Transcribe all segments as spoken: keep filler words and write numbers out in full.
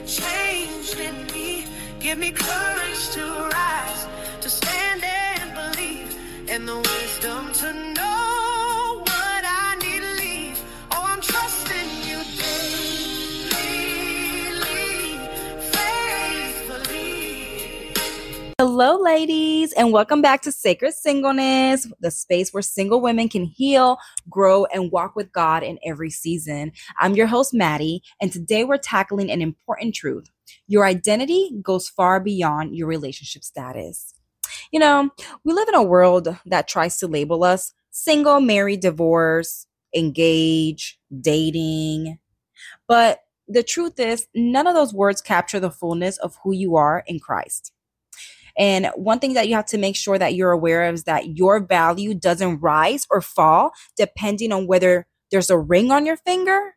change in me. Give me courage to rise, to stand and believe, and the wisdom to know what I need to leave. Oh, I'm trusting you daily, faithfully. Hello, ladies, and welcome back to Sacred Singleness, the space where single women can heal, grow, and walk with God in every season. I'm your host, Maddie, and today we're tackling an important truth. Your identity goes far beyond your relationship status. You know, we live in a world that tries to label us single, married, divorced, engaged, dating. But the truth is, none of those words capture the fullness of who you are in Christ. And one thing that you have to make sure that you're aware of is that your value doesn't rise or fall depending on whether there's a ring on your finger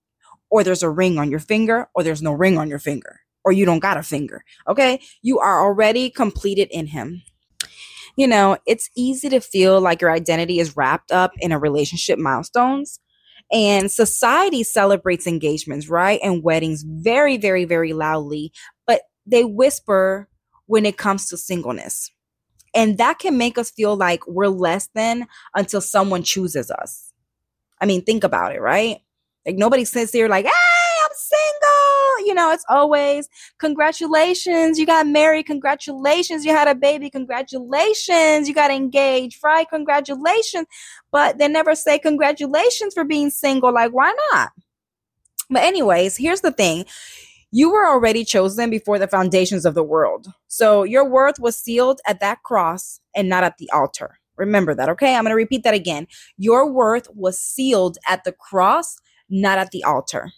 or there's a ring on your finger or there's no ring on your finger or you don't got a finger. Okay. You are already completed in him. You know, it's easy to feel like your identity is wrapped up in a relationship milestones. And society celebrates engagements, right? And weddings very, very, very loudly, but they whisper when it comes to singleness. And that can make us feel like we're less than until someone chooses us. I mean, think about it, right? Like nobody sits there like, hey, I'm single. You know, it's always congratulations. You got married. Congratulations. You had a baby. Congratulations. You got engaged, right? Congratulations. But they never say congratulations for being single. Like, why not? But anyways, here's the thing. You were already chosen before the foundations of the world. So your worth was sealed at that cross and not at the altar. Remember that, okay? I'm going to repeat that again. Your worth was sealed at the cross, not at the altar.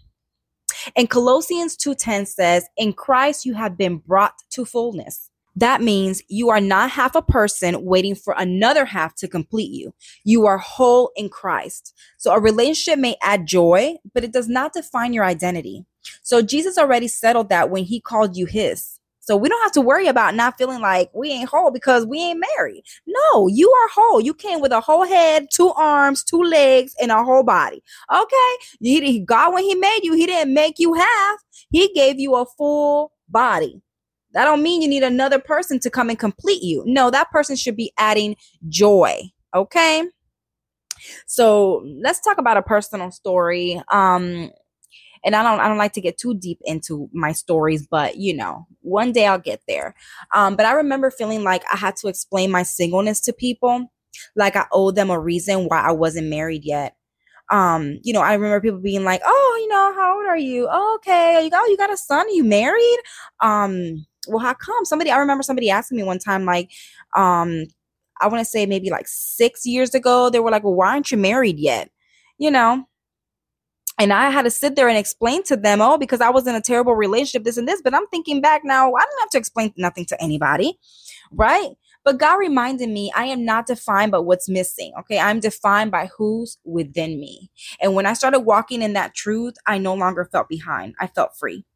And Colossians two ten says, in Christ you have been brought to fullness. That means you are not half a person waiting for another half to complete you. You are whole in Christ. So a relationship may add joy, but it does not define your identity. So Jesus already settled that when he called you his. So we don't have to worry about not feeling like we ain't whole because we ain't married. No, you are whole. You came with a whole head, two arms, two legs, and a whole body. Okay. He, God, when he made you, he didn't make you half. He gave you a full body. That don't mean you need another person to come and complete you. No, that person should be adding joy. Okay. So let's talk about a personal story. Um, And I don't, I don't like to get too deep into my stories, but you know, one day I'll get there. Um, but I remember feeling like I had to explain my singleness to people, like I owed them a reason why I wasn't married yet. Um, you know, I remember people being like, "Oh, you know, how old are you? Oh, okay, you got, you got a son? Are you married? Um, well, how come?" Somebody, I remember somebody asking me one time, like, um, I want to say maybe like six years ago, they were like, "Well, why aren't you married yet?" You know. And I had to sit there and explain to them, oh, because I was in a terrible relationship, this and this. But I'm thinking back now, I didn't have to explain nothing to anybody, right? But God reminded me, I am not defined by what's missing, okay? I'm defined by who's within me. And when I started walking in that truth, I no longer felt behind. I felt free.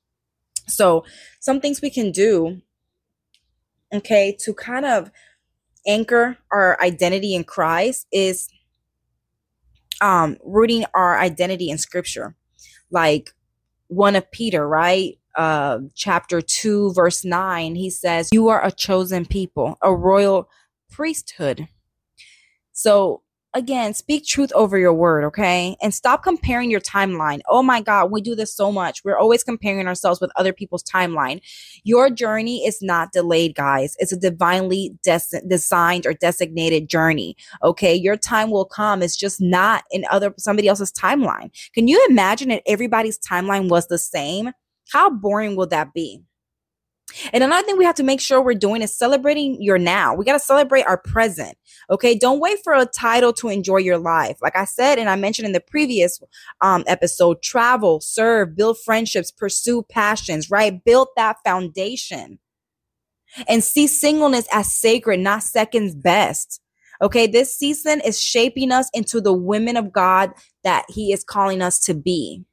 So some things we can do, okay, to kind of anchor our identity in Christ is Um, rooting our identity in scripture, like one of Peter, right? Uh, chapter two, verse nine, he says, you are a chosen people, a royal priesthood. So again, speak truth over your word, okay? And stop comparing your timeline. Oh my God, we do this so much. We're always comparing ourselves with other people's timeline. Your journey is not delayed, guys. It's a divinely des- designed or designated journey, okay? Your time will come. It's just not in other somebody else's timeline. Can you imagine if everybody's timeline was the same? How boring will that be? And another thing we have to make sure we're doing is celebrating your now. We got to celebrate our present. Okay. Don't wait for a title to enjoy your life. Like I said, and I mentioned in the previous um, episode, travel, serve, build friendships, pursue passions, right? Build that foundation and see singleness as sacred, not seconds best. Okay. This season is shaping us into the women of God that he is calling us to be.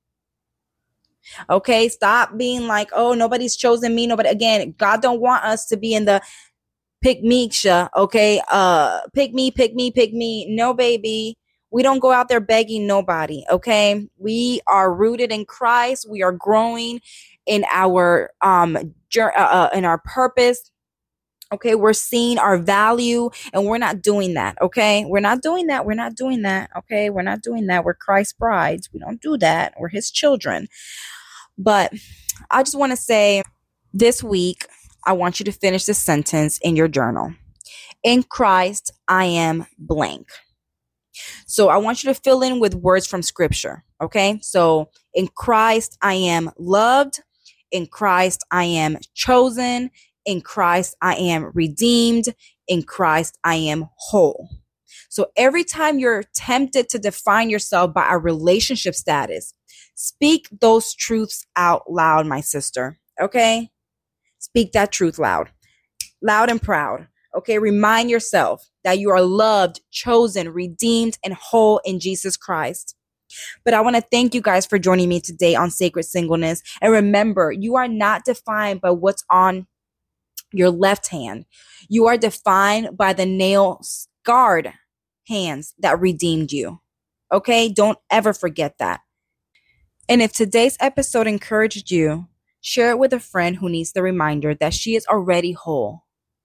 Okay, stop being like, oh, nobody's chosen me. Nobody. Again, God don't want us to be in the pick me, okay? Uh, pick me, pick me, pick me. No, baby. We don't go out there begging nobody, okay? We are rooted in Christ. We are growing in our um jour- uh, uh, in our purpose. Okay, we're seeing our value, and we're not doing that. Okay, we're not doing that. We're not doing that. Okay, we're not doing that. We're Christ's brides. We don't do that. We're his children. But I just want to say this week, I want you to finish this sentence in your journal. In Christ, I am blank. So I want you to fill in with words from scripture. Okay, so in Christ, I am loved. In Christ, I am chosen. In Christ, I am redeemed. In Christ, I am whole. So every time you're tempted to define yourself by a relationship status, speak those truths out loud, my sister. Okay? Speak that truth loud, loud and proud. Okay? Remind yourself that you are loved, chosen, redeemed, and whole in Jesus Christ. But I want to thank you guys for joining me today on Sacred Singleness. And remember, you are not defined by what's on your left hand. You are defined by the nail scarred hands that redeemed you. Okay? Don't ever forget that. And if today's episode encouraged you, share it with a friend who needs the reminder that she is already whole.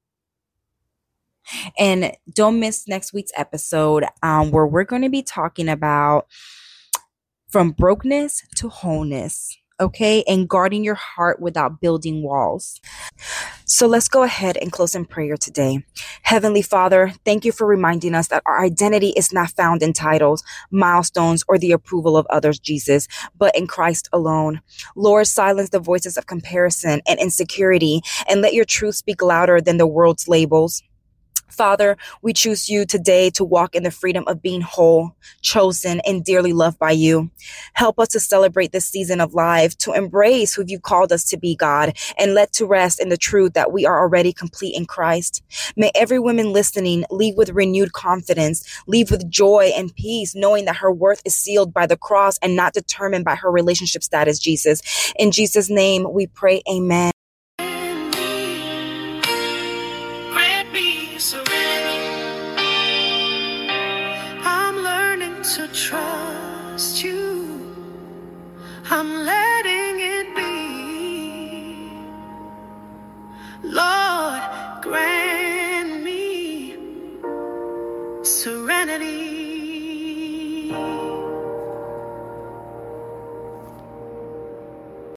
And don't miss next week's episode um, where we're going to be talking about from brokenness to wholeness. Okay, and guarding your heart without building walls. So let's go ahead and close in prayer today. Heavenly Father, thank you for reminding us that our identity is not found in titles, milestones, or the approval of others, Jesus, but in Christ alone. Lord, silence the voices of comparison and insecurity, and let your truth speak louder than the world's labels. Father, we choose you today to walk in the freedom of being whole, chosen, and dearly loved by you. Help us to celebrate this season of life, to embrace who you called us to be, God, and let to rest in the truth that we are already complete in Christ. May every woman listening leave with renewed confidence, leave with joy and peace, knowing that her worth is sealed by the cross and not determined by her relationship status, Jesus. In Jesus' name, we pray, amen. I'm learning to trust you. I'm letting it be. Lord,